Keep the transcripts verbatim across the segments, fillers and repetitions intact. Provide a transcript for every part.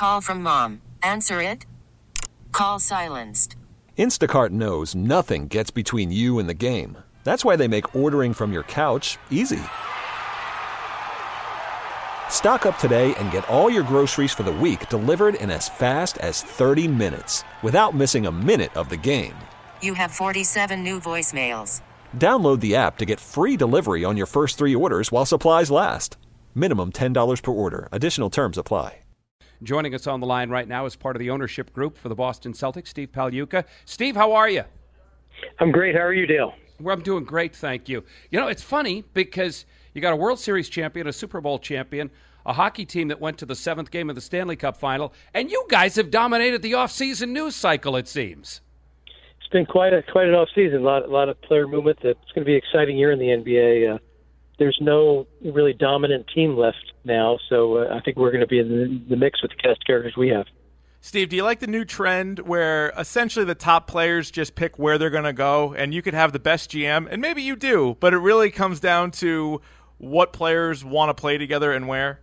Call from mom. Answer it. Call silenced. Instacart knows nothing gets between you and the game. That's why they make ordering from your couch easy. Stock up today and get all your groceries for the week delivered in as fast as thirty minutes without missing a minute of the game. You have forty-seven new voicemails. Download the app to get free delivery on your first three orders while supplies last. Minimum ten dollars per order. Additional terms apply. Joining us on the line right now is part of the ownership group for the Boston Celtics, Steve Pagliuca. Steve, how are you? I'm great. How are you, Dale? Well, I'm doing great, thank you. You know, it's funny because you got a World Series champion, a Super Bowl champion, a hockey team that went to the seventh game of the Stanley Cup final, and you guys have dominated the off-season news cycle, it seems. It's been quite a quite an off-season. A lot, a lot of player movement. It's going to be an exciting year in the N B A. Uh, there's no really dominant team left now, so uh, I think we're going to be in the, the mix with the cast characters we have. Steve, do you like the new trend where essentially the top players just pick where they're going to go, and you could have the best G M, and maybe you do, but it really comes down to what players want to play together and where?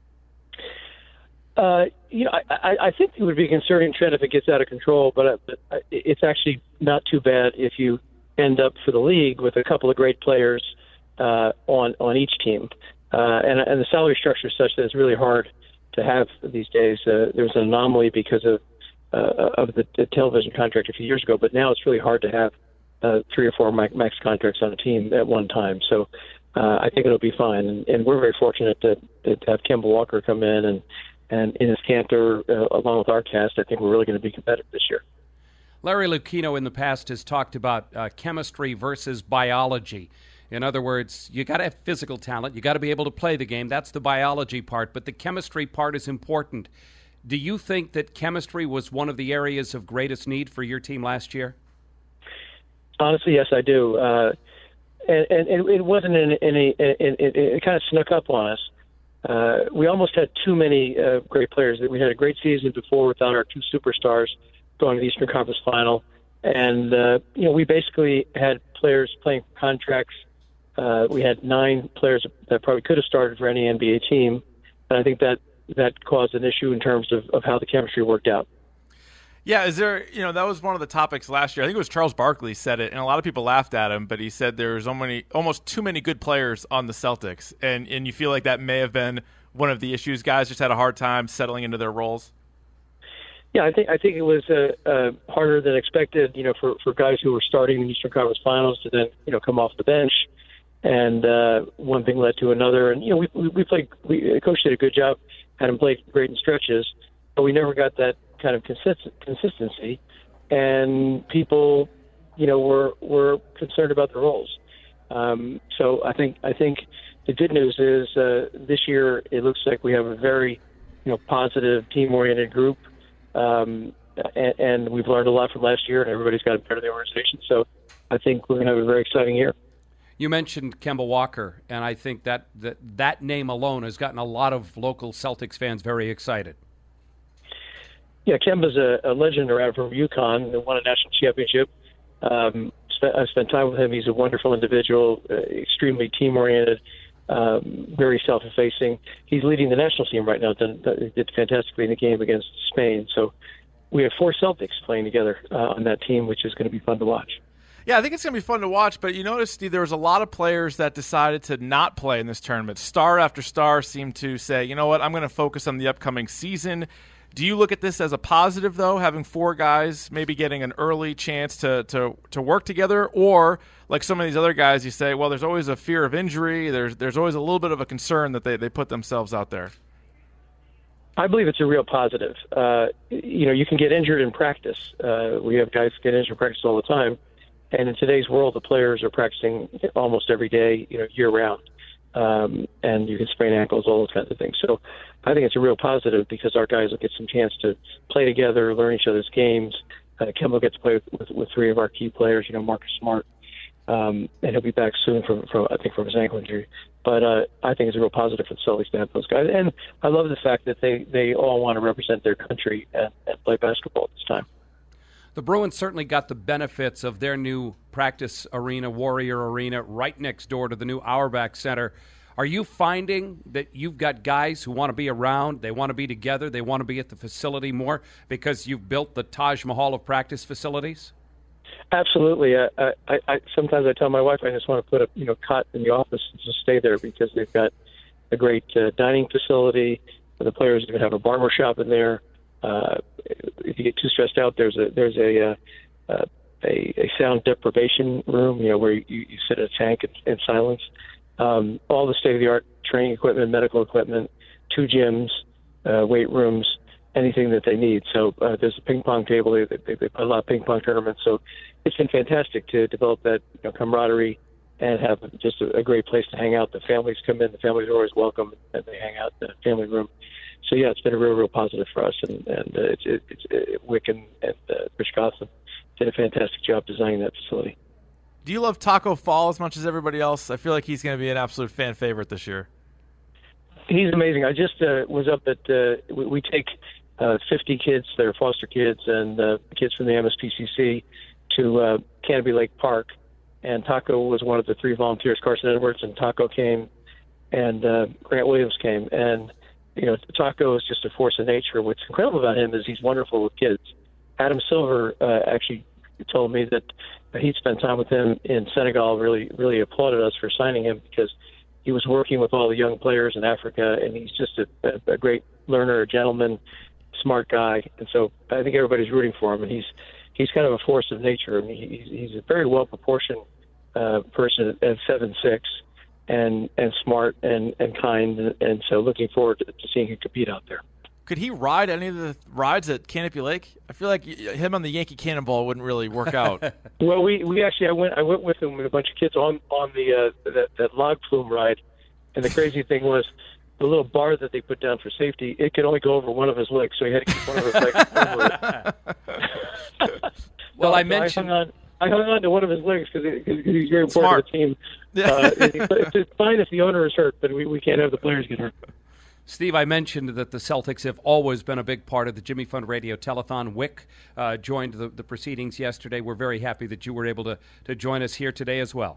Uh, you know, I, I, I think it would be a concerning trend if it gets out of control, but, uh, but it's actually not too bad if you end up for the league with a couple of great players uh, on on each team, uh, and and the salary structure is such that it's really hard to have these days. Uh, there was an anomaly because of uh, of the, the television contract a few years ago, but now it's really hard to have uh, three or four max contracts on a team at one time. So uh, I think it'll be fine, and, and we're very fortunate to, to have Kemba Walker come in and. And Enes Kanter, uh, along with our cast, I think we're really going to be competitive this year. Larry Lucchino in the past has talked about uh, chemistry versus biology. In other words, you got to have physical talent. You got to be able to play the game. That's the biology part. But the chemistry part is important. Do you think that chemistry was one of the areas of greatest need for your team last year? Honestly, yes, I do. Uh, and, and it wasn't in any. It, it, it kind of snuck up on us. Uh, we almost had too many uh, great players. We had a great season before without our two superstars going to the Eastern Conference Final, and uh, you know we basically had players playing for contracts. Uh, we had nine players that probably could have started for any N B A team, and I think that that caused an issue in terms of, of how the chemistry worked out. Yeah, is there, you know, that was one of the topics last year. I think it was Charles Barkley said it, and a lot of people laughed at him, but he said there's many, almost too many good players on the Celtics, and, and you feel like that may have been one of the issues. Guys just had a hard time settling into their roles. Yeah, I think I think it was uh, uh, harder than expected, you know, for, for guys who were starting in the Eastern Conference Finals to then, you know, come off the bench, and uh, one thing led to another. And, you know, we, we, we played, we, Coach did a good job, had him play great in stretches, but we never got that kind of consist- consistency, and people, you know, were were concerned about the roles. Um, so I think I think the good news is uh, this year it looks like we have a very, you know, positive, team-oriented group, um, and, and we've learned a lot from last year, and everybody's gotten better in the organization. So I think we're going to have a very exciting year. You mentioned Kemba Walker, and I think that that, that name alone has gotten a lot of local Celtics fans very excited. Yeah, Kemba's a, a legend around from UConn and won a national championship. Um, spent, I've spent time with him. He's a wonderful individual, uh, extremely team-oriented, um, very self-effacing. He's leading the national team right now. Did, did fantastically in the game against Spain. So we have four Celtics playing together uh, on that team, which is going to be fun to watch. Yeah, I think it's going to be fun to watch, but you notice, Steve, there was a lot of players that decided to not play in this tournament. Star after star seemed to say, you know what, I'm going to focus on the upcoming season. Do you look at this as a positive, though, having four guys maybe getting an early chance to, to, to work together? Or, like some of these other guys, you say, well, there's always a fear of injury. There's there's always a little bit of a concern that they, they put themselves out there. I believe it's a real positive. Uh, you know, you can get injured in practice. Uh, we have guys get injured in practice all the time. And in today's world, the players are practicing almost every day, you know, year-round. Um, and you can sprain ankles, all those kinds of things. So I think it's a real positive because our guys will get some chance to play together, learn each other's games. Uh, Kemba will get to play with, with, with three of our key players, you know, Marcus Smart, um, and he'll be back soon from, from I think, from his ankle injury. But uh, I think it's a real positive for the Celtics to have those guys. And I love the fact that they, they all want to represent their country and, and play basketball at this time. The Bruins certainly got the benefits of their new practice arena, Warrior Arena, right next door to the new Auerbach Center. Are you finding that you've got guys who want to be around, they want to be together, they want to be at the facility more because you've built the Taj Mahal of practice facilities? Absolutely. I, I, I sometimes I tell my wife I just want to put a you know cot in the office and just stay there because they've got a great uh, dining facility. The players even have a barber shop in there. Uh, if you get too stressed out, there's a there's a uh, uh, a, a sound deprivation room, you know, where you, you sit in a tank in, in silence. Um, all the state-of-the-art training equipment, medical equipment, two gyms, uh, weight rooms, anything that they need. So uh, there's a ping pong table. They, they, they play a lot of ping pong tournaments. So it's been fantastic to develop that you know, camaraderie and have just a, a great place to hang out. The families come in. The families are always welcome, and they hang out in the family room. So, yeah, it's been a real, real positive for us. And, and uh, it's, it, it's uh, Wick and, and uh, Rich Gotham did a fantastic job designing that facility. Do you love Taco Fall as much as everybody else? I feel like he's going to be an absolute fan favorite this year. He's amazing. I just uh, was up at uh, – we, we take uh, fifty kids that are foster kids and uh, kids from the M S P C C to uh, Canopy Lake Park. And Taco was one of the three volunteers, Carson Edwards, and Taco came, and uh, Grant Williams came. And, you know, Taco is just a force of nature. What's incredible about him is he's wonderful with kids. Adam Silver uh, actually told me that he'd spent time with him in Senegal, really, really applauded us for signing him because he was working with all the young players in Africa, and he's just a, a, a great learner, a gentleman, smart guy. And so I think everybody's rooting for him, and he's he's kind of a force of nature. I mean, he's, he's a very well-proportioned uh, person at seven six and and smart and, and kind, and, and so looking forward to, to seeing him compete out there. Could he ride any of the rides at Canopy Lake? I feel like him on the Yankee Cannonball wouldn't really work out. Well, we, we actually I went I went with him with a bunch of kids on on the uh, that, that log flume ride, and the crazy thing was the little bar that they put down for safety. It could only go over one of his legs, so he had to keep one of his legs over it. Well, so, I mentioned. I hung on, I hung on to one of his legs because he's very important Smart. to the team. Uh, it's, it's fine if the owner is hurt, but we, we can't have the players get hurt. Steve, I mentioned that the Celtics have always been a big part of the Jimmy Fund Radio Telethon. Wick uh, joined the, the proceedings yesterday. We're very happy that you were able to, to join us here today as well.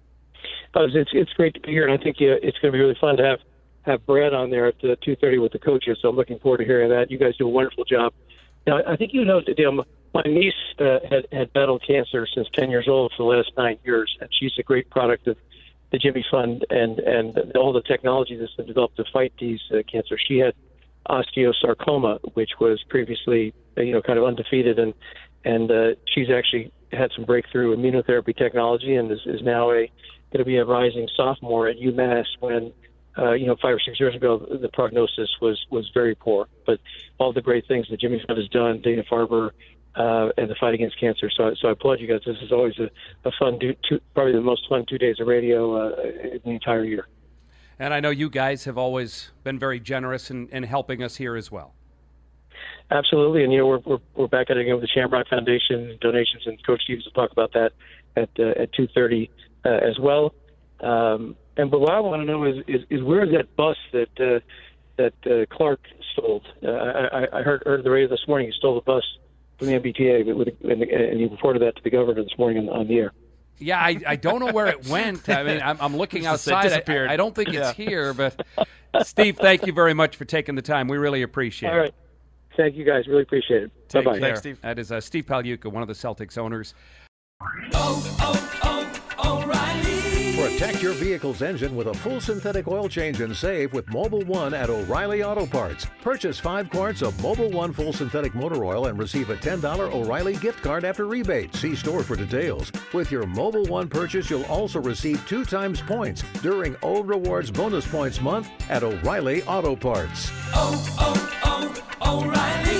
Uh, it's it's great to be here, and I think uh, it's going to be really fun to have, have Brad on there at uh, two thirty with the coaches, so I'm looking forward to hearing that. You guys do a wonderful job. Now, I think you know, Dale, my niece uh, had, had battled cancer since ten years old for the last nine years, and she's a great product of the Jimmy Fund and, and all the technology that's been developed to fight these uh, cancers. She had osteosarcoma, which was previously, uh, you know, kind of undefeated, and and uh, she's actually had some breakthrough immunotherapy technology and is, is now a going to be a rising sophomore at UMass when, uh, you know, five or six years ago, the prognosis was, was very poor. But all the great things that Jimmy Fund has done, Dana-Farber, Uh, and the fight against cancer. So, so I applaud you guys. This is always a, a fun, do, two, probably the most fun two days of radio uh, in the entire year. And I know you guys have always been very generous in, in helping us here as well. Absolutely, and you know we're we're, we're back at it again with the Shamrock Foundation donations, and Coach Stevens will talk about that at uh, at two thirty uh, as well. Um, and but what I want to know is, is is where is that bus that uh, that uh, Clark stole? Uh, I, I heard heard the radio this morning he stole the bus from the M B T A, with, and, and he reported that to the governor this morning on, on the air. Yeah, I, I don't know where it went. I mean, I'm, I'm looking outside. I, I don't think it's yeah. here, but Steve, thank you very much for taking the time. We really appreciate it. All right. Thank you, guys. Really appreciate it. Take Bye-bye. care. Thanks, Steve. That is uh, Steve Pagliuca, one of the Celtics owners. Oh, oh, oh, O'Reilly. Protect your vehicle's engine with a full synthetic oil change and save with Mobil one at O'Reilly Auto Parts. Purchase five quarts of Mobil one full synthetic motor oil and receive a ten dollars O'Reilly gift card after rebate. See store for details. With your Mobil one purchase, you'll also receive two times points during O Rewards Bonus Points Month at O'Reilly Auto Parts. Oh, oh, oh, O'Reilly.